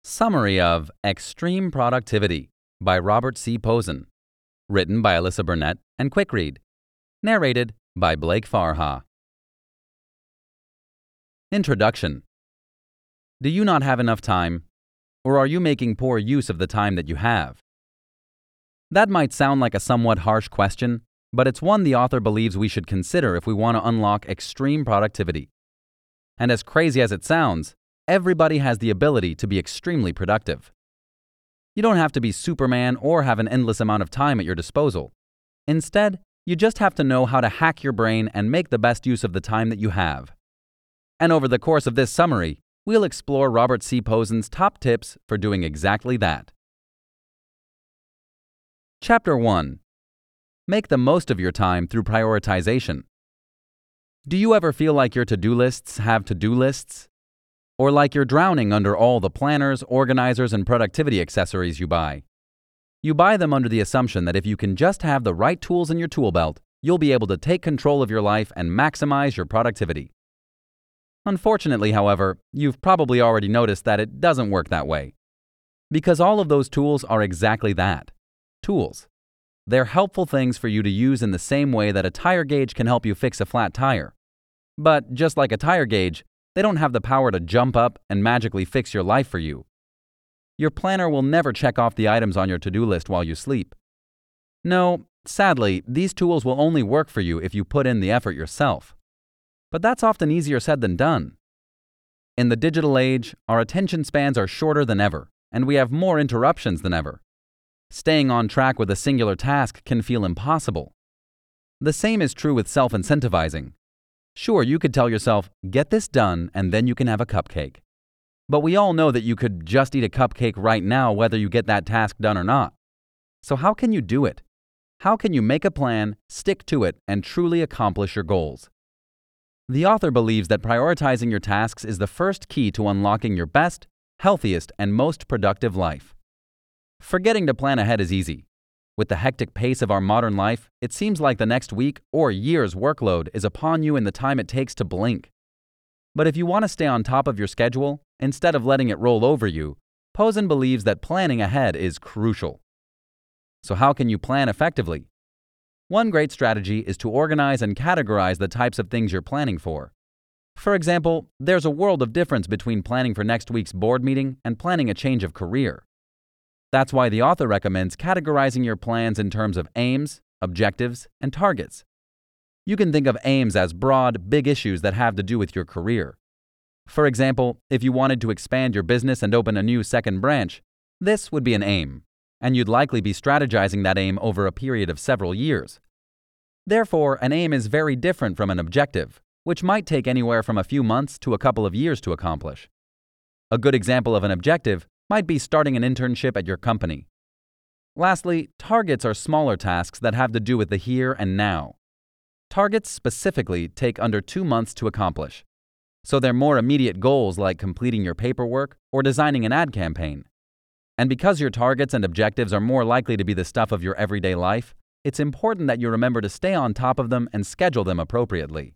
Summary of Extreme Productivity by Robert C. Pozen. Written by Alyssa Burnett and Quick Read. Narrated by Blake Farha. Introduction. Do you not have enough time? Or are you making poor use of the time that you have? That might sound like a somewhat harsh question, but it's one the author believes we should consider if we want to unlock extreme productivity. And as crazy as it sounds, everybody has the ability to be extremely productive. You don't have to be Superman or have an endless amount of time at your disposal. Instead, you just have to know how to hack your brain and make the best use of the time that you have. And over the course of this summary, we'll explore Robert C. Pozen's top tips for doing exactly that. Chapter 1. Make the most of your time through prioritization. Do you ever feel like your to-do lists have to-do lists? Or like you're drowning under all the planners, organizers, and productivity accessories you buy? You buy them under the assumption that if you can just have the right tools in your tool belt, you'll be able to take control of your life and maximize your productivity. Unfortunately, however, you've probably already noticed that it doesn't work that way. Because all of those tools are exactly that, tools. They're helpful things for you to use in the same way that a tire gauge can help you fix a flat tire. But just like a tire gauge, they don't have the power to jump up and magically fix your life for you. Your planner will never check off the items on your to-do list while you sleep. No, sadly, these tools will only work for you if you put in the effort yourself. But that's often easier said than done. In the digital age, our attention spans are shorter than ever, and we have more interruptions than ever. Staying on track with a singular task can feel impossible. The same is true with self-incentivizing. Sure, you could tell yourself, get this done, and then you can have a cupcake. But we all know that you could just eat a cupcake right now whether you get that task done or not. So how can you do it? How can you make a plan, stick to it, and truly accomplish your goals? The author believes that prioritizing your tasks is the first key to unlocking your best, healthiest, and most productive life. Forgetting to plan ahead is easy. With the hectic pace of our modern life, it seems like the next week or year's workload is upon you in the time it takes to blink. But if you want to stay on top of your schedule, instead of letting it roll over you, Pozen believes that planning ahead is crucial. So how can you plan effectively? One great strategy is to organize and categorize the types of things you're planning for. For example, there's a world of difference between planning for next week's board meeting and planning a change of career. That's why the author recommends categorizing your plans in terms of aims, objectives, and targets. You can think of aims as broad, big issues that have to do with your career. For example, if you wanted to expand your business and open a new second branch, this would be an aim, and you'd likely be strategizing that aim over a period of several years. Therefore, an aim is very different from an objective, which might take anywhere from a few months to a couple of years to accomplish. A good example of an objective might be starting an internship at your company. Lastly, targets are smaller tasks that have to do with the here and now. Targets specifically take under 2 months to accomplish. So they're more immediate goals like completing your paperwork or designing an ad campaign. And because your targets and objectives are more likely to be the stuff of your everyday life, it's important that you remember to stay on top of them and schedule them appropriately.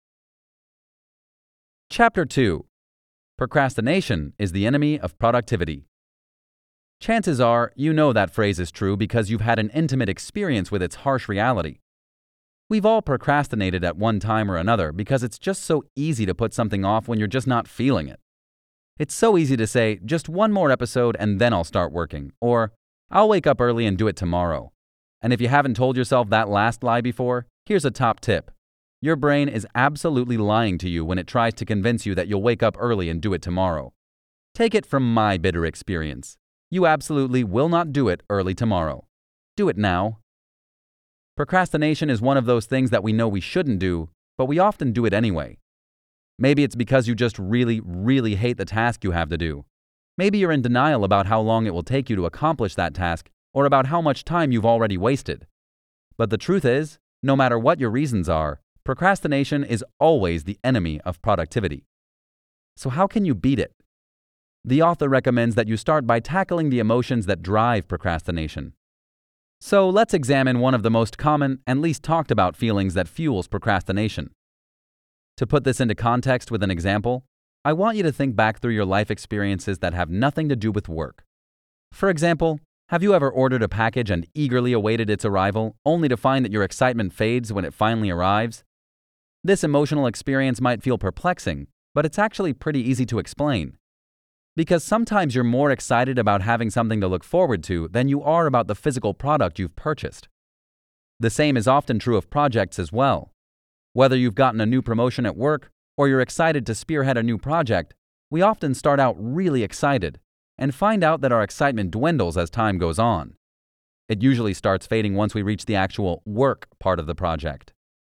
Chapter 2. Procrastination is the enemy of productivity. Chances are you know that phrase is true because you've had an intimate experience with its harsh reality. We've all procrastinated at one time or another because it's just so easy to put something off when you're just not feeling it. It's so easy to say, just one more episode and then I'll start working, or I'll wake up early and do it tomorrow. And if you haven't told yourself that last lie before, here's a top tip. Your brain is absolutely lying to you when it tries to convince you that you'll wake up early and do it tomorrow. Take it from my bitter experience. You absolutely will not do it early tomorrow. Do it now. Procrastination is one of those things that we know we shouldn't do, but we often do it anyway. Maybe it's because you just really, really hate the task you have to do. Maybe you're in denial about how long it will take you to accomplish that task, or about how much time you've already wasted. But the truth is, no matter what your reasons are, procrastination is always the enemy of productivity. So how can you beat it? The author recommends that you start by tackling the emotions that drive procrastination. So let's examine one of the most common and least talked about feelings that fuels procrastination. To put this into context with an example, I want you to think back through your life experiences that have nothing to do with work. For example, have you ever ordered a package and eagerly awaited its arrival, only to find that your excitement fades when it finally arrives? This emotional experience might feel perplexing, but it's actually pretty easy to explain. Because sometimes you're more excited about having something to look forward to than you are about the physical product you've purchased. The same is often true of projects as well. Whether you've gotten a new promotion at work or you're excited to spearhead a new project, we often start out really excited and find out that our excitement dwindles as time goes on. It usually starts fading once we reach the actual work part of the project.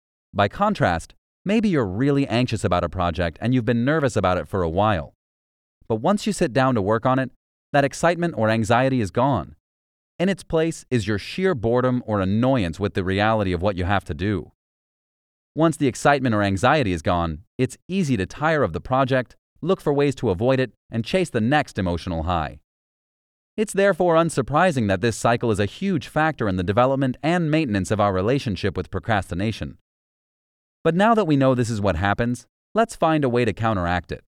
By contrast, maybe you're really anxious about a project and you've been nervous about it for a while. But once you sit down to work on it, that excitement or anxiety is gone. In its place is your sheer boredom or annoyance with the reality of what you have to do. Once the excitement or anxiety is gone, it's easy to tire of the project, look for ways to avoid it, and chase the next emotional high. It's therefore unsurprising that this cycle is a huge factor in the development and maintenance of our relationship with procrastination. But now that we know this is what happens, let's find a way to counteract it.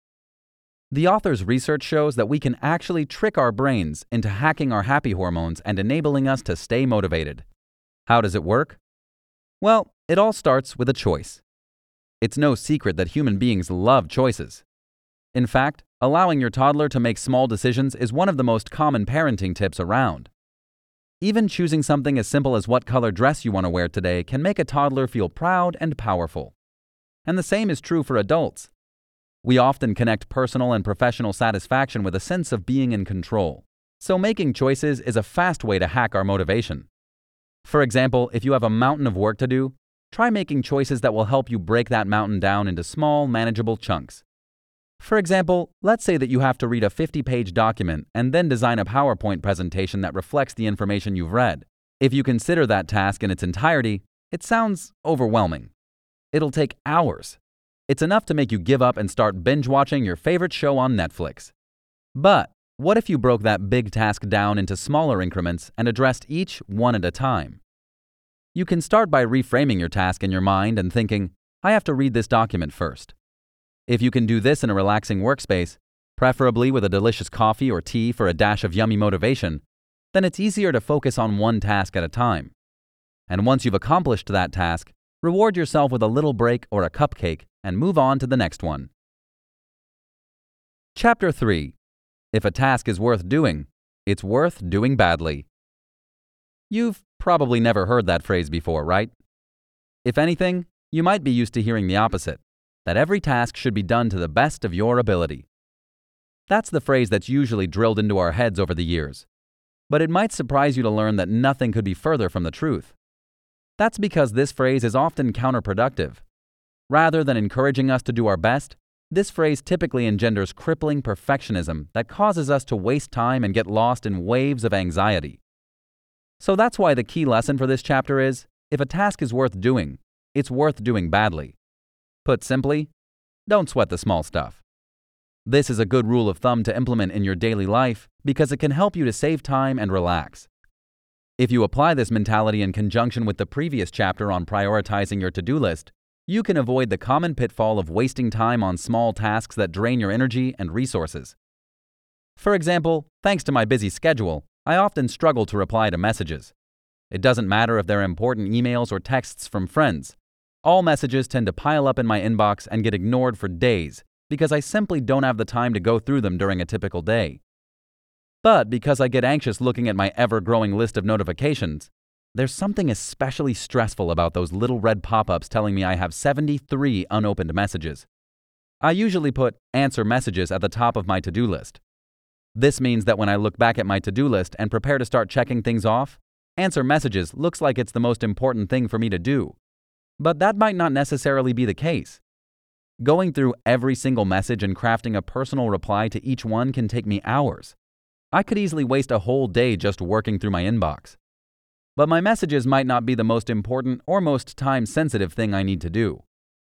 The author's research shows that we can actually trick our brains into hacking our happy hormones and enabling us to stay motivated. How does it work? Well, it all starts with a choice. It's no secret that human beings love choices. In fact, allowing your toddler to make small decisions is one of the most common parenting tips around. Even choosing something as simple as what color dress you want to wear today can make a toddler feel proud and powerful. And the same is true for adults. We often connect personal and professional satisfaction with a sense of being in control. So making choices is a fast way to hack our motivation. For example, if you have a mountain of work to do, try making choices that will help you break that mountain down into small, manageable chunks. For example, let's say that you have to read a 50-page document and then design a PowerPoint presentation that reflects the information you've read. If you consider that task in its entirety, it sounds overwhelming. It'll take hours. It's enough to make you give up and start binge-watching your favorite show on Netflix. But what if you broke that big task down into smaller increments and addressed each one at a time? You can start by reframing your task in your mind and thinking, I have to read this document first. If you can do this in a relaxing workspace, preferably with a delicious coffee or tea for a dash of yummy motivation, then it's easier to focus on one task at a time. And once you've accomplished that task, reward yourself with a little break or a cupcake and move on to the next one. Chapter 3. If a task is worth doing, it's worth doing badly. You've probably never heard that phrase before, right? If anything, you might be used to hearing the opposite, that every task should be done to the best of your ability. That's the phrase that's usually drilled into our heads over the years. But it might surprise you to learn that nothing could be further from the truth. That's because this phrase is often counterproductive. Rather than encouraging us to do our best, this phrase typically engenders crippling perfectionism that causes us to waste time and get lost in waves of anxiety. So that's why the key lesson for this chapter is, if a task is worth doing, it's worth doing badly. Put simply, don't sweat the small stuff. This is a good rule of thumb to implement in your daily life because it can help you to save time and relax. If you apply this mentality in conjunction with the previous chapter on prioritizing your to-do list, you can avoid the common pitfall of wasting time on small tasks that drain your energy and resources. For example, thanks to my busy schedule, I often struggle to reply to messages. It doesn't matter if they're important emails or texts from friends. All messages tend to pile up in my inbox and get ignored for days because I simply don't have the time to go through them during a typical day. But because I get anxious looking at my ever-growing list of notifications, there's something especially stressful about those little red pop-ups telling me I have 73 unopened messages. I usually put answer messages at the top of my to-do list. This means that when I look back at my to-do list and prepare to start checking things off, answer messages looks like it's the most important thing for me to do. But that might not necessarily be the case. Going through every single message and crafting a personal reply to each one can take me hours. I could easily waste a whole day just working through my inbox. But my messages might not be the most important or most time-sensitive thing I need to do.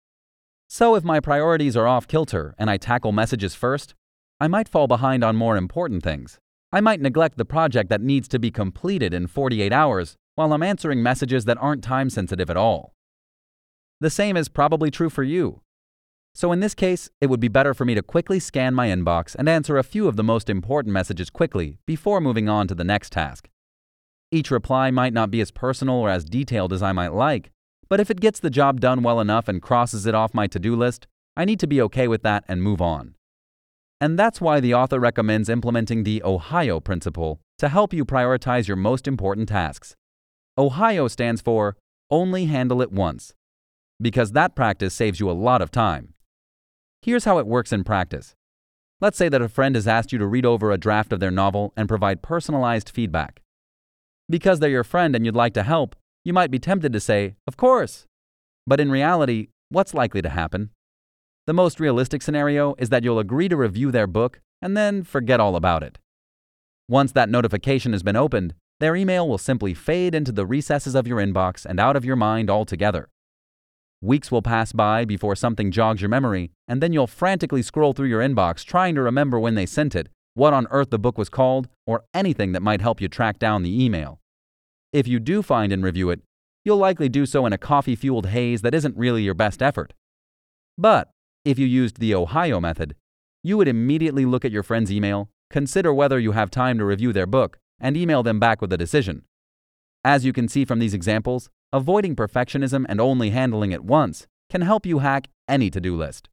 So if my priorities are off kilter and I tackle messages first, I might fall behind on more important things. I might neglect the project that needs to be completed in 48 hours while I'm answering messages that aren't time-sensitive at all. The same is probably true for you. So in this case, it would be better for me to quickly scan my inbox and answer a few of the most important messages quickly before moving on to the next task. Each reply might not be as personal or as detailed as I might like, but if it gets the job done well enough and crosses it off my to-do list, I need to be okay with that and move on. And that's why the author recommends implementing the OHIO principle to help you prioritize your most important tasks. OHIO stands for Only Handle It Once, because that practice saves you a lot of time. Here's how it works in practice. Let's say that a friend has asked you to read over a draft of their novel and provide personalized feedback. Because they're your friend and you'd like to help, you might be tempted to say, "Of course." But in reality, what's likely to happen? The most realistic scenario is that you'll agree to review their book and then forget all about it. Once that notification has been opened, their email will simply fade into the recesses of your inbox and out of your mind altogether. Weeks will pass by before something jogs your memory, and then you'll frantically scroll through your inbox trying to remember when they sent it, what on earth the book was called, or anything that might help you track down the email. If you do find and review it, you'll likely do so in a coffee-fueled haze that isn't really your best effort. But if you used the OHIO method, you would immediately look at your friend's email, consider whether you have time to review their book, and email them back with a decision. As you can see from these examples, avoiding perfectionism and only handling it once can help you hack any to-do list.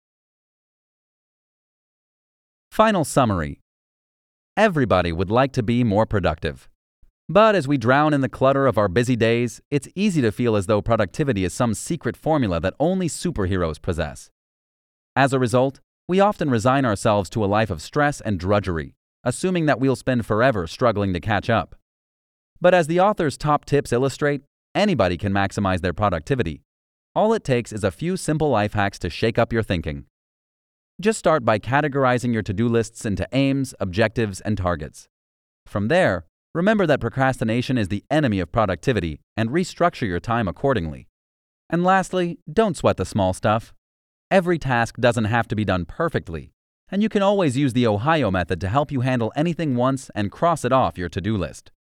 Final summary. Everybody would like to be more productive. But as we drown in the clutter of our busy days, it's easy to feel as though productivity is some secret formula that only superheroes possess. As a result, we often resign ourselves to a life of stress and drudgery, assuming that we'll spend forever struggling to catch up. But as the author's top tips illustrate, anybody can maximize their productivity. All it takes is a few simple life hacks to shake up your thinking. Just start by categorizing your to-do lists into aims, objectives, and targets. From there, remember that procrastination is the enemy of productivity and restructure your time accordingly. And lastly, don't sweat the small stuff. Every task doesn't have to be done perfectly, and you can always use the OHIO method to help you handle anything once and cross it off your to-do list.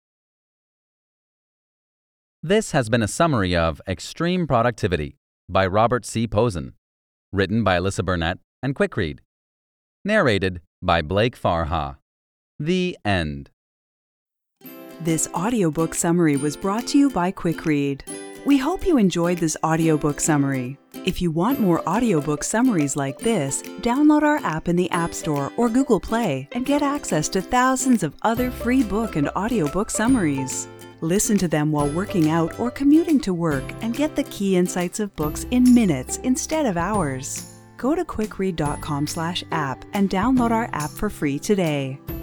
This has been a summary of Extreme Productivity by Robert C. Pozen, written by Alyssa Burnett and Quick Read. Narrated by Blake Farha. The end. This audiobook summary was brought to you by Quick Read. We hope you enjoyed this audiobook summary. If you want more audiobook summaries like this, download our app in the App Store or Google Play and get access to thousands of other free book and audiobook summaries. Listen to them while working out or commuting to work and get the key insights of books in minutes instead of hours. Go to quickread.com/app and download our app for free today.